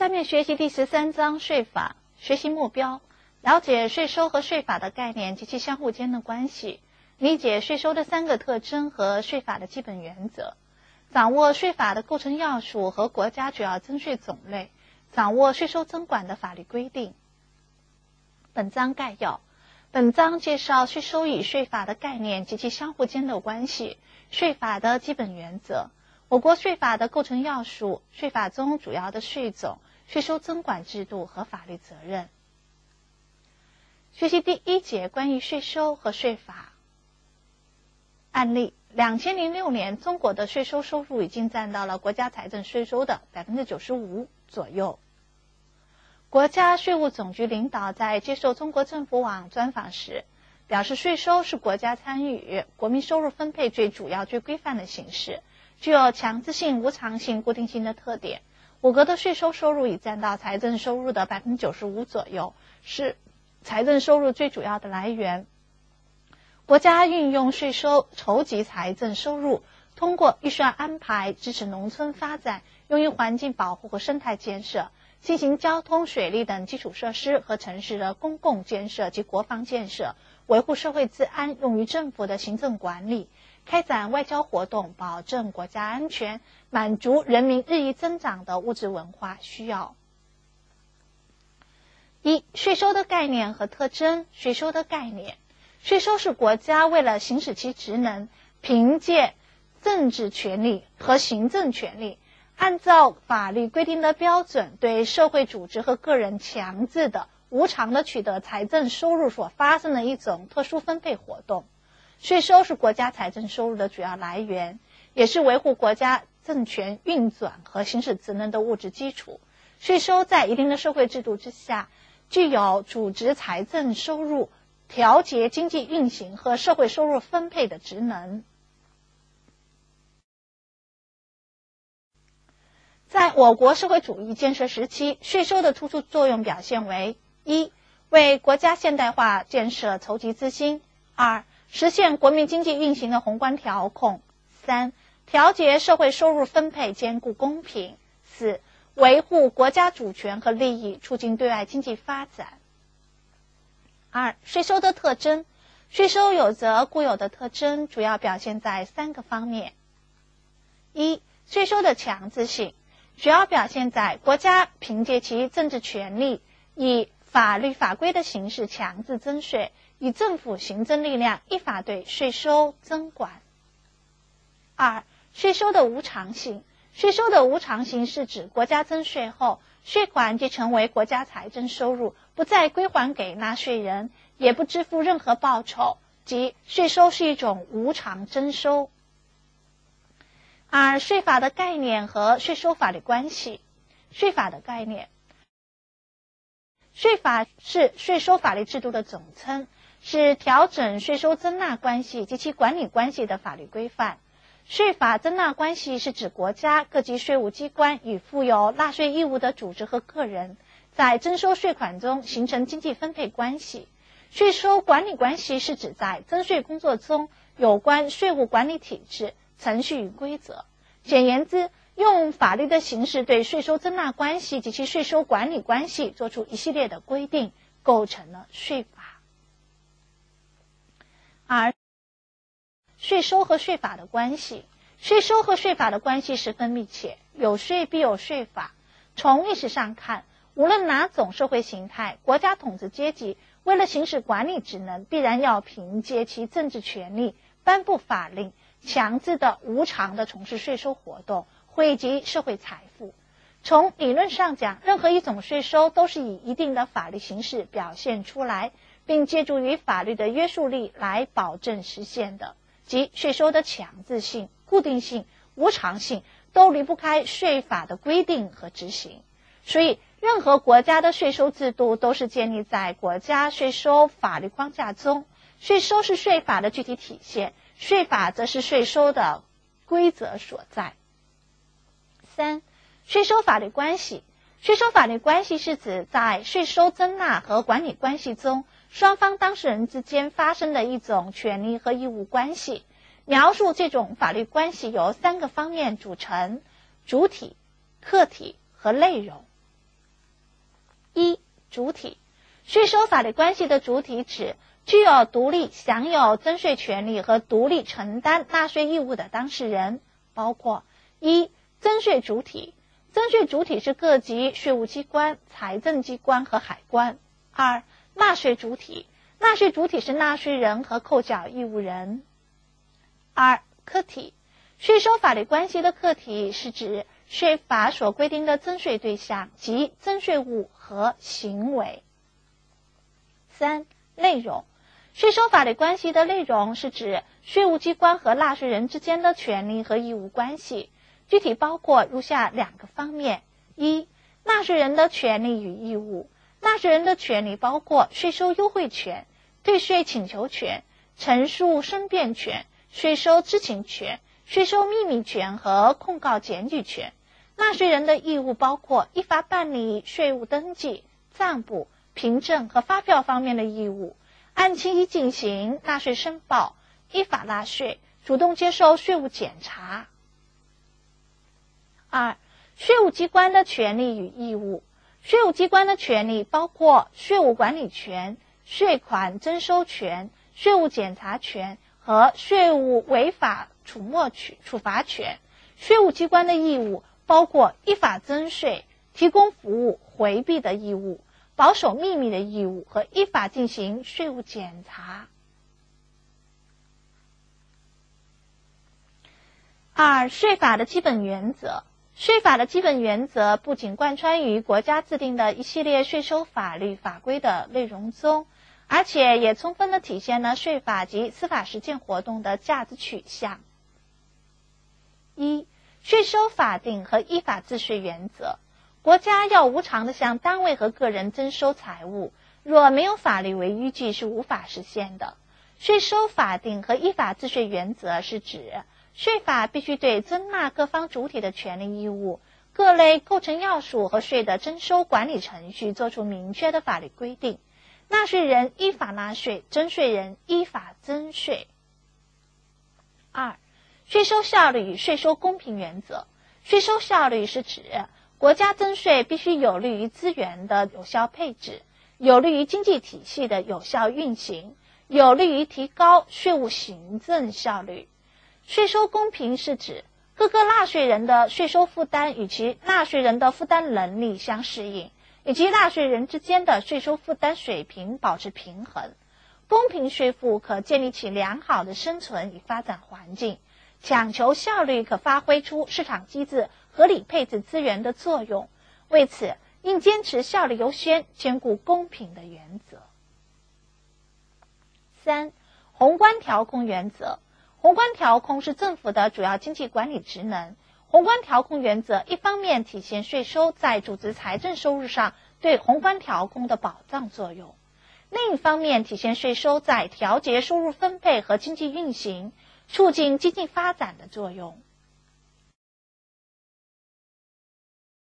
下面学习第13章税法。学习目标：了解税收和税法的概念及其相互间的关系，理解税收的3个特征和税法的基本原则，掌握税法的构成要素和国家主要征税种类，掌握税收征管的法律规定。本章概要：本章介绍税收与税法的概念及其相互间的关系，税法的基本原则，我国税法的构成要素，税法中主要的税种，税收征管制度和法律责任。学习第1节关于税收和税法。案例：2006年，中国的税收收入已经占到了国家财政税收的 95% 左右。国家税务总局领导在接受中国政府网专访时表示，税收是国家参与国民收入分配最主要、最规范的形式，具有强制性、无偿性、固定性的特点。我国的税收收入已占到财政收入的 95% 左右，是财政收入最主要的来源。国家运用税收筹集财政收入，通过预算安排支持农村发展，用于环境保护和生态建设，进行交通、水利等基础设施和城市的公共建设及国防建设，维护社会治安，用于政府的行政管理，开展外交活动，保证国家安全，满足人民日益增长的物质文化需要。1、税收的概念和特征。税收的概念：税收是国家为了行使其职能，凭借政治权力和行政权力，按照法律规定的标准，对社会组织和个人强制的、无偿的取得财政收入所发生的一种特殊分配活动。税收是国家财政收入的主要来源，也是维护国家政权运转和行使职能的物质基础。税收在一定的社会制度之下，具有组织财政收入、调节经济运行和社会收入分配的职能。在我国社会主义建设时期，税收的突出作用表现为： 1. 为国家现代化建设筹集资金； 2. 实现国民经济运行的宏观调控； 3. 调节社会收入分配，兼顾公平； 4. 维护国家主权和利益，促进对外经济发展。2. 税收的特征。税收有着固有的特征，主要表现在3个方面。1. 税收的强制性，主要表现在国家凭借其政治权力，以法律法规的形式强制征税，以政府行政力量依法对税收征管。2. 税收的无偿性。税收的无偿性是指国家征税后，税款即成为国家财政收入，不再归还给纳税人，也不支付任何报酬，即税收是一种无偿征收。而税法的概念和税收法律关系。税法的概念：税法是税收法律制度的总称，是调整税收征纳关系及其管理关系的法律规范。税法征纳关系是指国家各级税务机关与负有纳税义务的组织和个人，在征收税款中形成经济分配关系。税收管理关系是指在征税工作中有关税务管理体制、程序与规则。简言之，用法律的形式对税收征纳关系及其税收管理关系作出一系列的规定，构成了税法。而税收和税法的关系。税收和税法的关系十分密切，有税必有税法。从历史上看，无论哪种社会形态，国家统治阶级为了行使管理职能，必然要凭借其政治权力，颁布法令，强制的、无偿的从事税收活动，汇集社会财富。从理论上讲，任何一种税收都是以一定的法律形式表现出来，并借助于法律的约束力来保证实现的，即税收的强制性、固定性、无偿性都离不开税法的规定和执行。所以任何国家的税收制度都是建立在国家税收法律框架中，税收是税法的具体体现，税法则是税收的规则所在。3. 税收法律关系。税收法律关系是指在税收征纳和管理关系中，双方当事人之间发生的一种权利和义务关系。描述这种法律关系由3个方面组成：主体、客体和内容。 一、主体。税收法律关系的主体指具有独立享有征税权利和独立承担纳税义务的当事人，包括一、征税主体。征税主体是各级税务机关、财政机关和海关。二、纳税主体。纳税主体是纳税人和扣缴义务人。二、客体。税收法律关系的客体是指税法所规定的征税对象及征税物和行为。三、内容。税收法律关系的内容是指税务机关和纳税人之间的权利和义务关系，具体包括如下两个方面：一、纳税人的权利与义务。纳税人的权利包括税收优惠权、退税请求权、陈述申辩权、税收知情权、税收秘密权和控告检举权。纳税人的义务包括依法办理税务登记、账簿、凭证和发票方面的义务，按期进行纳税申报，依法纳税，主动接受税务检查。二、税务机关的权利与义务。税务机关的权利包括税务管理权、税款征收权、税务检查权和税务违法处罚权。税务机关的义务包括依法征税、提供服务、回避的义务、保守秘密的义务和依法进行税务检查。二、税法的基本原则。税法的基本原则不仅贯穿于国家制定的一系列税收法律法规的内容中，而且也充分地体现了税法及司法实践活动的价值取向。一、税收法定和依法治税原则。国家要无偿地向单位和个人征收财物，若没有法律为依据是无法实现的。税收法定和依法治税原则是指税法必须对征纳各方主体的权利义务、各类构成要素和税的征收管理程序作出明确的法律规定，纳税人依法纳税，征税人依法征税。二、税收效率与税收公平原则。税收效率是指国家征税必须有利于资源的有效配置，有利于经济体系的有效运行，有利于提高税务行政效率。税收公平是指各个纳税人的税收负担与其纳税人的负担能力相适应，以及纳税人之间的税收负担水平保持平衡。公平税负可建立起良好的生存与发展环境，强求效率可发挥出市场机制合理配置资源的作用。为此，应坚持效率优先、兼顾公平的原则。三、宏观调控原则。宏观调控是政府的主要经济管理职能。宏观调控原则一方面体现税收在组织财政收入上对宏观调控的保障作用，另一方面体现税收在调节收入分配和经济运行、促进经济发展的作用。